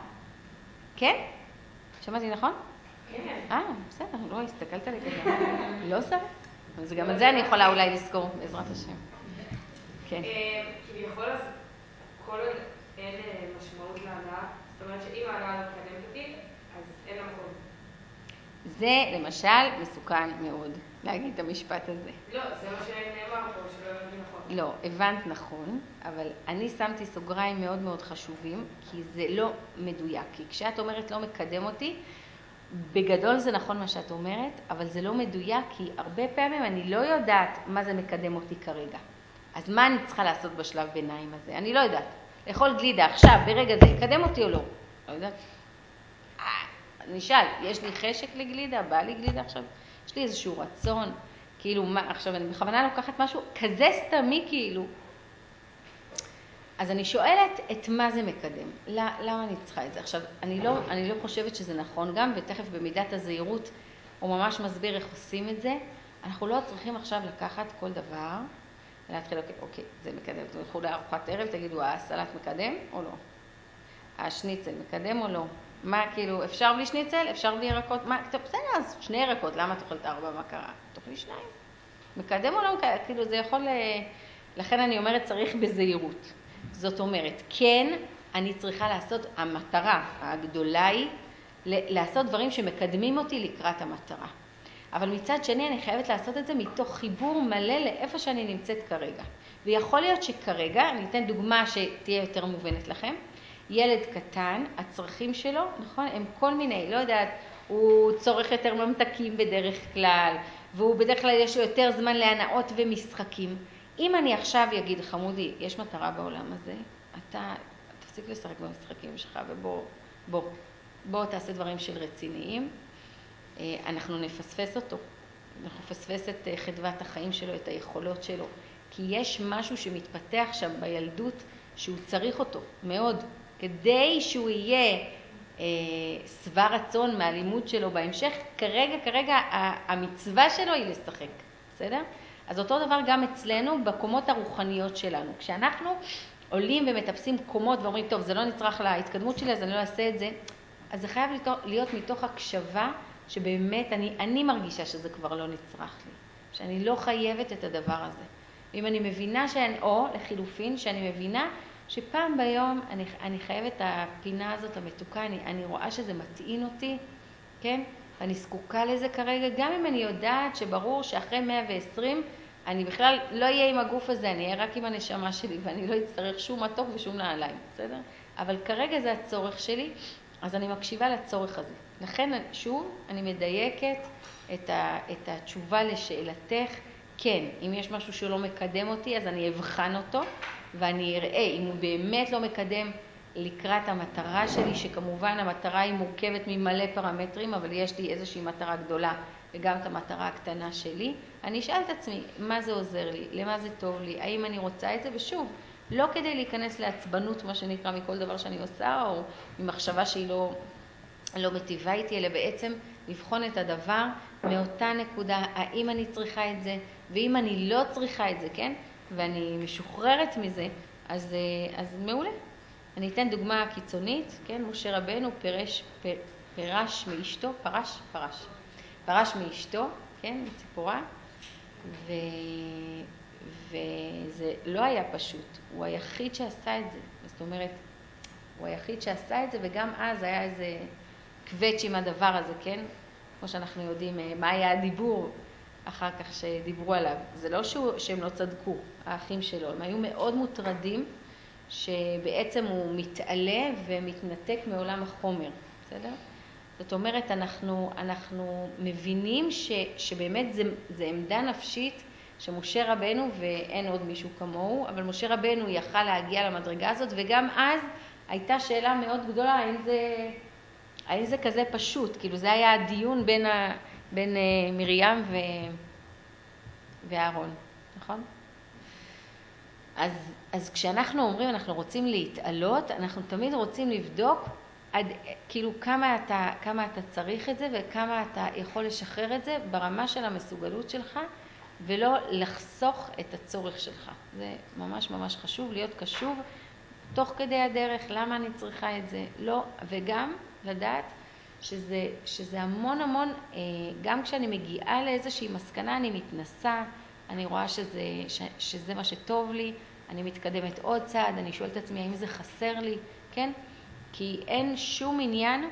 כן? שמעתי נכון? כן. בסדר, לא, הסתכלת לי כזה. לא שרה? אז גם את זה אני יכולה אולי לזכור, בעזרת השם. כן. כביכול אז כל עוד אין משמעות להנאה, זאת אומרת שאם ההנאה לא מקדמת אותי, אז אין לה מקום. זה למשל מסוכן מאוד להגיד את המשפט הזה. לא, זה מה שנאמר פה, שלא הבנתי נכון. לא, הבנת נכון, אבל אני שמתי סוגריים מאוד מאוד חשובים, כי זה לא מדויק. כי כשאת אומרת לא מקדם אותי, בגדול זה נכון מה שאת אומרת, אבל זה לא מדויק, כי הרבה פעמים אני לא יודעת מה זה מקדם אותי כרגע. אז מה אני צריכה לעשות בשלב ביניים הזה? אני לא יודעת. לאכול גלידה עכשיו, ברגע זה, יקדם אותי או לא? לא יודעת. נשאל, יש לי חשק לגלידה, בא לי גלידה עכשיו, יש לי איזשהו רצון, כאילו מה, עכשיו אני בכוונה לוקחת משהו כזה סתמי כאילו. אז אני שואלת את מה זה מקדם, למה אני צריכה את זה? עכשיו, אני לא חושבת שזה נכון גם, ותכף במידת הזהירות הוא ממש מסביר איך עושים את זה. אנחנו לא צריכים עכשיו לקחת כל דבר, ולהתחיל, אוקיי, זה מקדם, אתם ילכו לארוחת ערב, תגידו, הסלט מקדם או לא? השניצל מקדם או לא? מה, כאילו, אפשר בלי שניצל? אפשר בלי ירקות? מה, טוב, בסדר, אז 2 ירקות, למה את אוכלת 4? מה קרה? תאכלי 2. מקדם או לא מקדם? כאילו, זה יכול... לכן אני אומרת, צריך בזהירות. זאת אומרת, כן, אני צריכה לעשות, המטרה הגדולה היא לעשות דברים שמקדמים אותי לקראת המטרה. אבל מצד שני אני חייבת לעשות את זה מתוך חיבור מלא לאיפה שאני נמצאת כרגע. ויכול להיות שכרגע, אני אתן דוגמה שתהיה יותר מובנת לכם, ילד קטן, הצרכים שלו, נכון, הם כל מיני, לא יודעת, הוא צורך יותר ממתקים בדרך כלל, והוא בדרך כלל יש לו יותר זמן להנאות ומשחקים. אם אני עכשיו אגיד, חמודי, יש מטרה בעולם הזה, אתה תפסיק לשחק במשחקים שלך ובוא תעשה דברים של רציניים, אנחנו נפספס אותו, אנחנו נפספס את חדוות החיים שלו, את היכולות שלו, כי יש משהו שמתפתח שם בילדות שהוא צריך אותו מאוד, כדי שהוא יהיה שבע רצון מהלימוד שלו בהמשך, כרגע המצווה שלו היא לשחק, בסדר? אז אותו דבר גם אצלנו בקומות הרוחניות שלנו. כשאנחנו עולים ומטפסים קומות ואומרים, טוב, זה לא נצרך להתקדמות שלי, אז אני לא אעשה את זה, אז זה חייב להיות מתוך הקשבה שבאמת אני מרגישה שזה כבר לא נצרך לי, שאני לא חייבת את הדבר הזה. ואם אני מבינה או לחילופין, שאני מבינה שפעם ביום אני חייבת את הפינה הזאת המתוקה, אני רואה שזה מטעין אותי, כן? ואני זקוקה לזה כרגע, גם אם אני יודעת שברור שאחרי 120 אני בכלל לא אהיה עם הגוף הזה, אני אהיה רק עם הנשמה שלי, ואני לא אצטרך שום מתוק ושום נעליים, בסדר? אבל כרגע זה הצורך שלי, אז אני מקשיבה לצורך הזה. לכן, שוב, אני מדייקת את התשובה לשאלתך. כן, אם יש משהו שלא מקדם אותי, אז אני אבחן אותו, ואני אראה אם הוא באמת לא מקדם לקראת המטרה שלי, שכמובן המטרה היא מורכבת ממלא פרמטרים, אבל יש לי איזושהי מטרה גדולה, וגם את המטרה הקטנה שלי. אני אשאל את עצמי, מה זה עוזר לי? למה זה טוב לי? האם אני רוצה את זה? ושוב, לא כדי להיכנס לעצבנות, מה שנקרא, מכל דבר שאני עושה, או ממחשבה שהיא לא מטיבה איתי, אלא בעצם לבחון את הדבר מאותה נקודה, האם אני צריכה את זה, ואם אני לא צריכה את זה, כן? ואני משוחררת מזה, אז מעולה. אני אתן דוגמה קיצונית, כן? משה רבנו פרש מאשתו, כן? מציפורה, וזה לא היה פשוט, הוא היחיד שעשה את זה, זאת אומרת, הוא היחיד שעשה את זה, וגם אז היה איזה קווץ' עם הדבר הזה, כן? כמו שאנחנו יודעים, מה היה הדיבור אחר כך שדיברו עליו. זה לא שהם לא צדקו, האחים שלו, הם היו מאוד מוטרדים, שבעצם הוא מתעלה ומתנתק מעולם החומר, בסדר? זאת אומרת, אנחנו מבינים שבאמת זה עמדה נפשית שמשה רבנו, ואין עוד מישהו כמוהו, אבל משה רבנו יכל להגיע למדרגה הזאת, וגם אז הייתה שאלה מאוד גדולה, האם זה כזה פשוט? כאילו זה היה הדיון בין מרים ואהרון, נכון? אז כשאנחנו אומרים, אנחנו רוצים להתעלות, אנחנו תמיד רוצים לבדוק כאילו כמה אתה צריך את זה וכמה אתה יכול לשחרר את זה ברמה של המסוגלות שלך, ולא לחסוך את הצורך שלך. זה ממש ממש חשוב להיות קשוב תוך כדי הדרך, למה אני צריכה את זה, לא, וגם לדעת שזה המון, גם כשאני מגיעה לאיזושהי מסקנה, אני מתנסה, אני רואה שזה מה שטוב לי, אני מתקדמת עוד צעד, אני שואלת את עצמי האם זה חסר לי, כן? כי אין שום עניין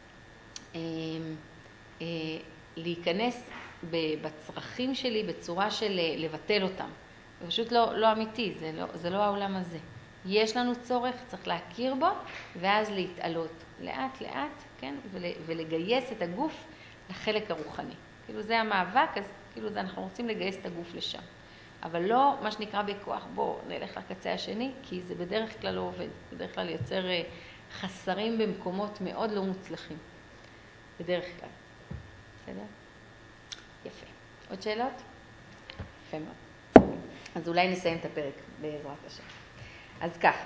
להיכנס בצרכים שלי בצורה של לבטל אותם. זה פשוט לא אמיתי, זה לא העולם הזה. יש לנו צורך, צריך להכיר בו, ואז להתעלות לאט לאט, כן? ולגייס את הגוף לחלק הרוחני. כאילו זה המאבק, אז כאילו אנחנו רוצים לגייס את הגוף לשם. אבל לא מה שנקרא בכוח, בוא נלך לקצה השני, כי זה בדרך כלל לא עובד. בדרך כלל יוצר חסרים במקומות מאוד לא מוצלחים. בדרך כלל. בסדר? יפה. עוד שאלות? יפה מאוד. אז אולי נסיים את הפרק בעזרת השם. אז ככה.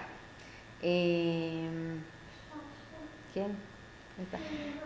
כן, בטח.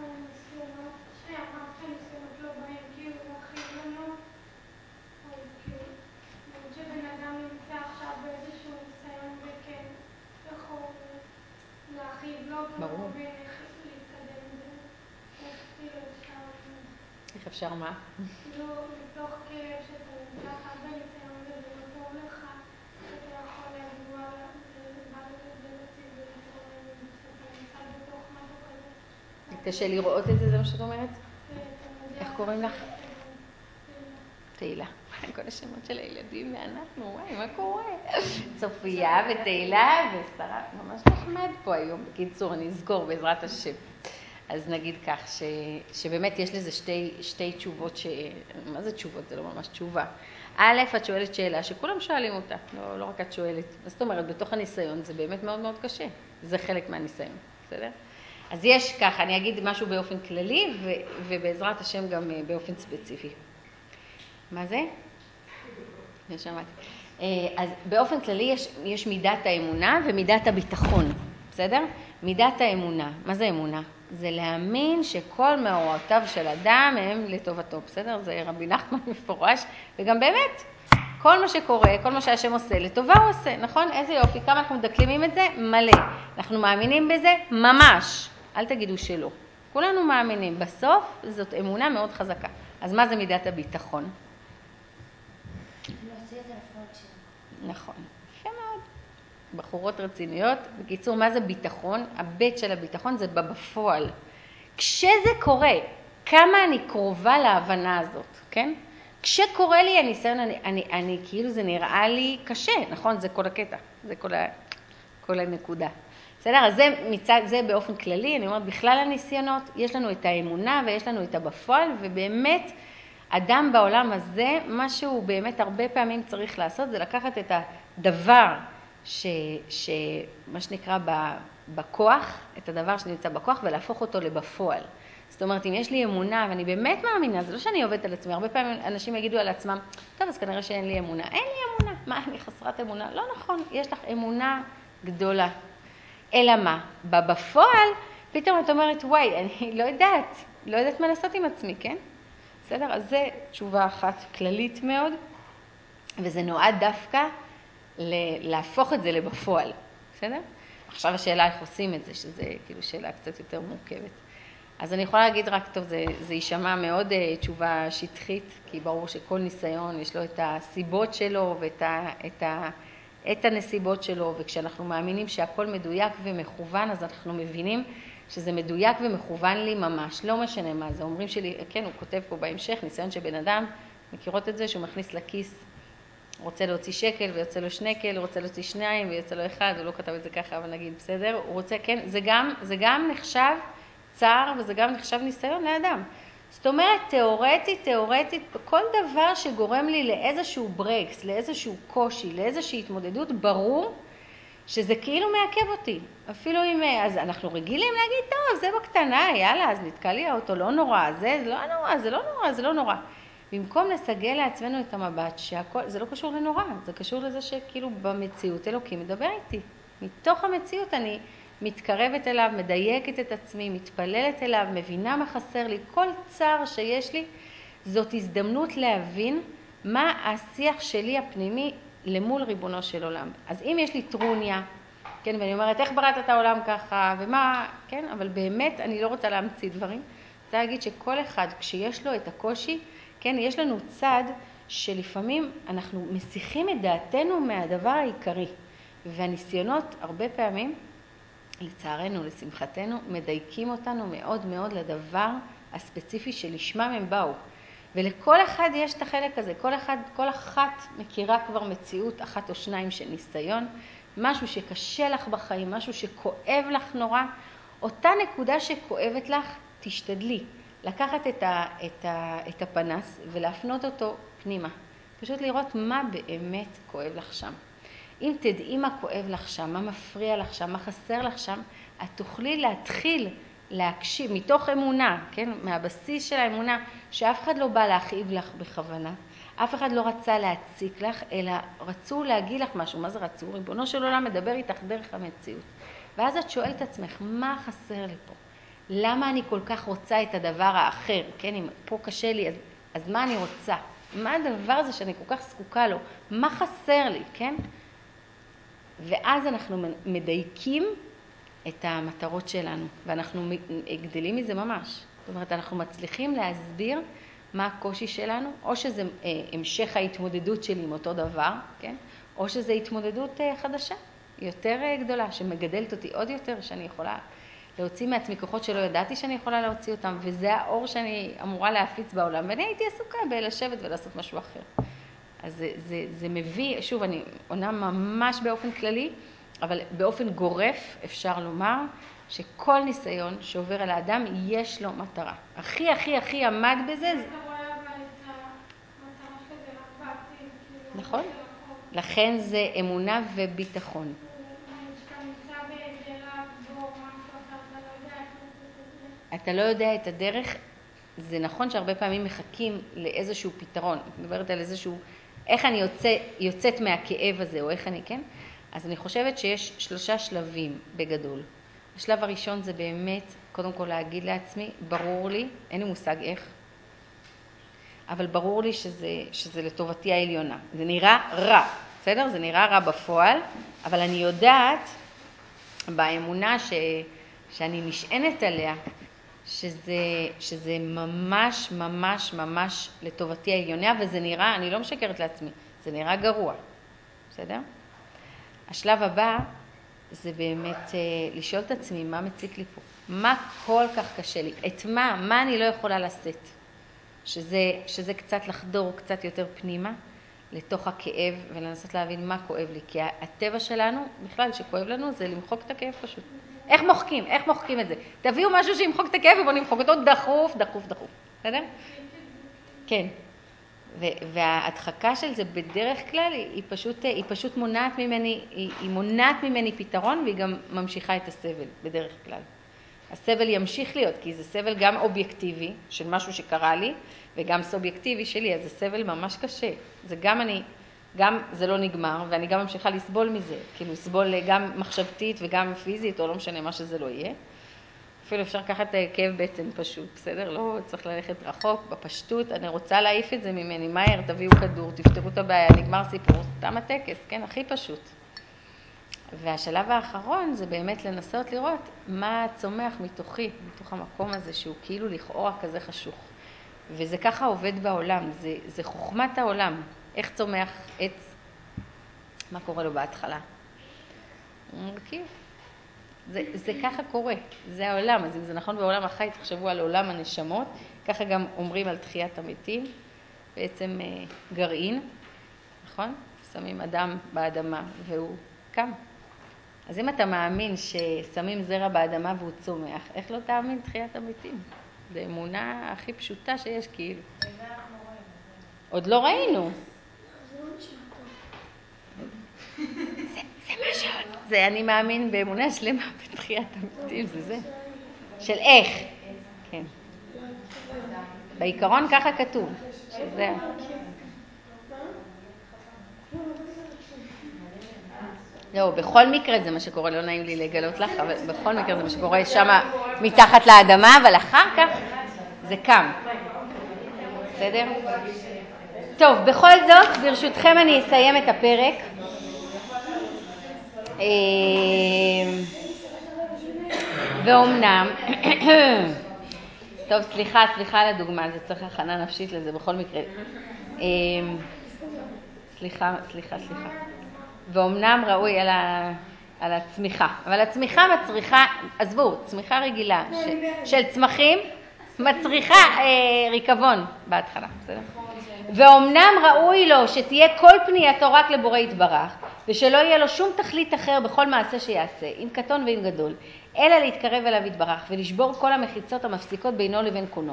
שאמרת שהניסיונות לא באים כאילו להכין לנו, אז כאילו, נגיד שבן אדם נמצא עכשיו באיזשהו ניסיון וכן יכול להכין לו ברור. ואיך להתקדם ואיך כאילו אפשר, איך אפשר מה? כאילו מתוך כאב שאתה נמצא עכשיו בניסיון וזה לא טוב לך, אתה יכול להגיד וואלה, זה להציב ולהתרומם ואתה נמצא בתוך משהו כזה. קשה לראות את זה, זה מה שאת אומרת? איך קוראים לך? תהילה. כל השמות של הילדים ואנחנו, וואי, מה קורה? צופיה ותהילה ושרה, ממש נחמד פה היום. בקיצור, אני אזכור בעזרת השם. אז נגיד כך, שבאמת יש לזה שתי תשובות, מה זה תשובות? זה לא ממש תשובה. א', את שואלת שאלה שכולם שואלים אותה, לא רק את שואלת. זאת אומרת, בתוך הניסיון זה באמת מאוד מאוד קשה. זה חלק מהניסיון, בסדר? אז יש ככה, אני אגיד משהו באופן כללי, ובעזרת השם גם באופן ספציפי. מה זה? לא שמעתי. אז באופן כללי יש מידת האמונה ומידת הביטחון, בסדר? מידת האמונה, מה זה אמונה? זה להאמין שכל מאורעותיו של אדם הם לטובתו, בסדר? זה רבי נחמן מפורש, וגם באמת, כל מה שקורה, כל מה שהשם עושה, לטובה הוא עושה, נכון? איזה יופי, כמה אנחנו מדקלמים את זה? מלא. אנחנו מאמינים בזה? ממש. אל תגידו שלא. כולנו מאמינים. בסוף זאת אמונה מאוד חזקה. אז מה זה מידת הביטחון? נכון. יפה מאוד. בחורות רציניות. בקיצור, מה זה ביטחון? הבית של הביטחון זה בפועל. כשזה קורה, כמה אני קרובה להבנה הזאת, כן? כשקורה לי הניסיון, אני כאילו זה נראה לי קשה, נכון? זה כל הקטע, זה כל הנקודה. בסדר? אז זה באופן כללי, אני אומרת, בכלל הניסיונות, יש לנו את האמונה ויש לנו את הבפועל, ובאמת, אדם בעולם הזה, מה שהוא באמת הרבה פעמים צריך לעשות, זה לקחת את הדבר מה שנקרא בכוח, את הדבר שנמצא בכוח, ולהפוך אותו לבפועל. זאת אומרת, אם יש לי אמונה, ואני באמת מאמינה, זה לא שאני עובדת על עצמי, הרבה פעמים אנשים יגידו על עצמם, טוב, אז כנראה שאין לי אמונה. אין לי אמונה. מה, אני חסרת אמונה? לא נכון, יש לך אמונה גדולה. אלא מה? בפועל, פתאום את אומרת, וואי, אני לא יודעת מה לעשות עם עצמי, כן? בסדר? אז זה תשובה אחת כללית מאוד, וזה נועד דווקא להפוך את זה לבפועל, בסדר? עכשיו השאלה איך עושים את זה, שזה כאילו שאלה קצת יותר מורכבת. אז אני יכולה להגיד רק, טוב, זה יישמע מאוד תשובה שטחית, כי ברור שכל ניסיון יש לו את הסיבות שלו ואת הנסיבות שלו, וכשאנחנו מאמינים שהכל מדויק ומכוון, אז אנחנו מבינים שזה מדויק ומכוון לי ממש, לא משנה מה זה. אומרים שלי, כן, הוא כותב פה בהמשך, ניסיון שבן אדם, מכירות את זה, שהוא מכניס לכיס, רוצה להוציא שקל ויוצא לו שנקל, הוא רוצה להוציא שניים ויוצא לו אחד, הוא לא כתב את זה ככה, אבל נגיד בסדר, הוא רוצה, כן, זה גם נחשב צער וזה גם נחשב ניסיון לאדם. זאת אומרת, תיאורטית, כל דבר שגורם לי לאיזשהו ברקס, לאיזשהו קושי, לאיזושהי התמודדות, ברור שזה כאילו מעכב אותי. אפילו אם, אז אנחנו רגילים להגיד, טוב, זה בקטנה, יאללה, אז נתקע לי האוטו, לא נורא, זה לא נורא. במקום לסגל לעצמנו את המבט שהכל, זה לא קשור לנורא, זה קשור לזה שכאילו במציאות אלוקים מדבר איתי. מתוך המציאות אני מתקרבת אליו, מדייקת את עצמי, מתפללת אליו, מבינה מה חסר לי. כל צער שיש לי, זאת הזדמנות להבין מה השיח שלי הפנימי למול ריבונו של עולם. אז אם יש לי טרוניה, כן, ואני אומרת, איך בראת את העולם ככה, ומה, כן, אבל באמת אני לא רוצה להמציא דברים. אני רוצה להגיד שכל אחד, כשיש לו את הקושי, כן, יש לנו צד שלפעמים אנחנו מסיחים את דעתנו מהדבר העיקרי, והניסיונות הרבה פעמים, לצערנו, לשמחתנו, מדייקים אותנו מאוד מאוד לדבר הספציפי שלשמם הם באו. ולכל אחד יש את החלק הזה, כל אחת מכירה כבר מציאות אחת או שניים של ניסיון, משהו שקשה לך בחיים, משהו שכואב לך נורא, אותה נקודה שכואבת לך, תשתדלי לקחת את הפנס ולהפנות אותו פנימה. פשוט לראות מה באמת כואב לך שם. אם תדעי מה כואב לך שם, מה מפריע לך שם, מה חסר לך שם, את תוכלי להתחיל להקשיב, מתוך אמונה, כן? מהבסיס של האמונה, שאף אחד לא בא להכאיב לך בכוונה, אף אחד לא רצה להציק לך, אלא רצו להגיד לך משהו. מה זה רצו? ריבונו של עולם מדבר איתך דרך המציאות. ואז את שואלת את עצמך, מה חסר לי פה? למה אני כל כך רוצה את הדבר האחר? כן, אם פה קשה לי, אז מה אני רוצה? מה הדבר הזה שאני כל כך זקוקה לו? מה חסר לי, כן? ואז אנחנו מדייקים את המטרות שלנו, ואנחנו גדלים מזה ממש. זאת אומרת, אנחנו מצליחים להסביר מה הקושי שלנו, או שזה המשך ההתמודדות שלי עם אותו דבר, כן? או שזה התמודדות חדשה, יותר גדולה, שמגדלת אותי עוד יותר, שאני יכולה להוציא מעצמי כוחות שלא ידעתי שאני יכולה להוציא אותם, וזה האור שאני אמורה להפיץ בעולם, ואני הייתי עסוקה בלשבת ולעשות משהו אחר. אז זה מביא, שוב, אני עונה ממש באופן כללי, אבל באופן גורף אפשר לומר שכל ניסיון שעובר על האדם יש לו מטרה. הכי הכי הכי עמד בזה. אתה רואה אבל את המטרה שזה רק בעתיד. נכון. לכן זה אמונה וביטחון. כשאתה נמצא באיזה רב בור, משהו אחר, אתה לא יודע איך לצאת את זה. אתה לא יודע את הדרך. זה נכון שהרבה פעמים מחכים לאיזשהו פתרון. אני מדברת על איזשהו, איך אני יוצאת מהכאב הזה, או איך אני, כן? אז אני חושבת שיש 3 שלבים בגדול. השלב הראשון זה באמת, קודם כל להגיד לעצמי, ברור לי, אין לי מושג איך, אבל ברור לי שזה לטובתי העליונה. זה נראה רע, בסדר? זה נראה רע בפועל, אבל אני יודעת באמונה שאני נשענת עליה, שזה ממש ממש ממש לטובתי העליונה, וזה נראה, אני לא משקרת לעצמי, זה נראה גרוע, בסדר? השלב הבא זה באמת לשאול את עצמי מה מציק לי פה, מה כל כך קשה לי, את מה אני לא יכולה לשאת, שזה קצת לחדור קצת יותר פנימה לתוך הכאב ולנסות להבין מה כואב לי, כי הטבע שלנו בכלל שכואב לנו זה למחוק את הכאב פשוט. איך מוחקים את זה? תביאו משהו שימחוק את הכאב ובוא נמחוק אותו דחוף, דחוף, דחוף, בסדר? כן. וההדחקה של זה בדרך כלל היא פשוט מונעת ממני פתרון, והיא גם ממשיכה את הסבל בדרך כלל. הסבל ימשיך להיות, כי זה סבל גם אובייקטיבי של משהו שקרה לי, וגם סובייקטיבי שלי, אז זה סבל ממש קשה. זה גם זה לא נגמר, ואני גם ממשיכה לסבול מזה, כאילו לסבול גם מחשבתית וגם פיזית, או לא משנה מה שזה לא יהיה. אפילו אפשר לקחת כאב בטן פשוט, בסדר? לא צריך ללכת רחוק, בפשטות, אני רוצה להעיף את זה ממני, מהר, תביאו כדור, תפתרו את הבעיה, נגמר סיפור, תם הטקס, כן? הכי פשוט. והשלב האחרון זה באמת לנסות לראות מה צומח מתוכי, מתוך המקום הזה שהוא כאילו לכאורה כזה חשוך. וזה ככה עובד בעולם, זה חוכמת העולם. איך צומח עץ? מה קורה לו בהתחלה? הוא מרכיב. זה ככה קורה, זה העולם. אז אם זה נכון בעולם החי, תחשבו על עולם הנשמות, ככה גם אומרים על תחיית המתים, בעצם גרעין, נכון? שמים אדם באדמה והוא קם. אז אם אתה מאמין ששמים זרע באדמה והוא צומח, איך לא תאמין תחיית המתים? זו אמונה הכי פשוטה שיש, כאילו. עוד לא ראינו. זה לא נשמע טוב. זה מה שעוד. זה אני מאמין באמונה שלמה בתחיית המתים, זה. של איך? כן. בעיקרון ככה כתוב, שזה. לא, בכל מקרה זה מה שקורה, לא נעים לי לגלות לך, אבל בכל מקרה זה מה שקורה שם מתחת לאדמה, אבל אחר כך זה קם. בסדר? טוב, בכל זאת, ברשותכם אני אסיים את הפרק. ואומנם, טוב, סליחה על הדוגמה, זה צריך הכנה נפשית לזה בכל מקרה. סליחה. ואומנם ראוי על הצמיחה, אבל הצמיחה מצריכה, עזבו, צמיחה רגילה של צמחים, מצריכה ריקבון בהתחלה, בסדר? ואומנם ראוי לו שתהיה כל פנייתו רק לבורא יתברך, ושלא יהיה לו שום תכלית אחר בכל מעשה שיעשה, אם קטון ואם גדול, אלא להתקרב אליו יתברך ולשבור כל המחיצות המפסיקות בינו לבין קונו.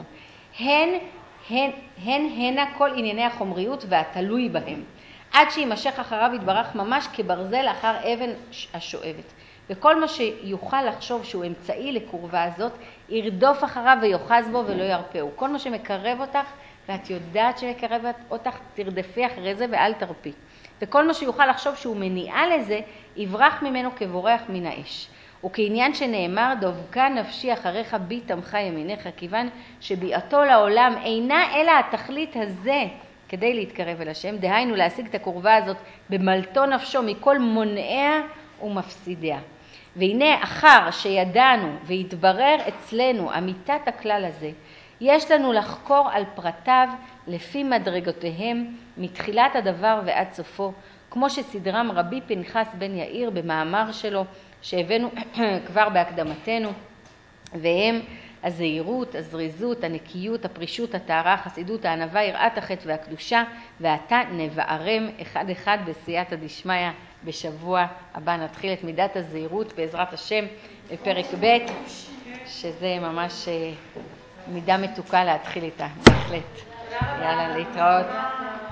הנה כל ענייני החומריות והתלוי בהם, עד שימשך אחריו יתברך ממש כברזל אחר אבן השואבת. וכל מה שיוכל לחשוב שהוא אמצעי לקורבה הזאת, ירדוף אחריו ויוחז בו ולא ירפאו. כל מה שמקרב אותך, ואת יודעת שמקרב אותך, תרדפי אחרי זה ואל תרפי. וכל מה שיוכל לחשוב שהוא מניעה לזה, יברח ממנו כבורח מן האש. וכעניין שנאמר, דבקה נפשי אחריך בי תמכה ימיניך, כיוון שביאתו לעולם אינה אלא התכלית הזה כדי להתקרב אל השם, דהיינו להשיג את הקורבה הזאת במלטו נפשו מכל מונעיה ומפסידיה. והנה אחר שידענו והתברר אצלנו אמיתת הכלל הזה, יש לנו לחקור על פרטיו לפי מדרגותיהם מתחילת הדבר ועד סופו, כמו שסדרם רבי פנחס בן יאיר במאמר שלו שהבאנו כבר בהקדמתנו, והם הזהירות, הזריזות, הנקיות, הפרישות, הטהרה, החסידות, הענווה, יראת החטא והקדושה, ועתה נבערם אחד אחד בסייעתא דשמיא. בשבוע הבא נתחיל את מידת הזהירות בעזרת השם בפרק ב', שזה ממש מידה מתוקה להתחיל איתה, בהחלט. יאללה, להתראות.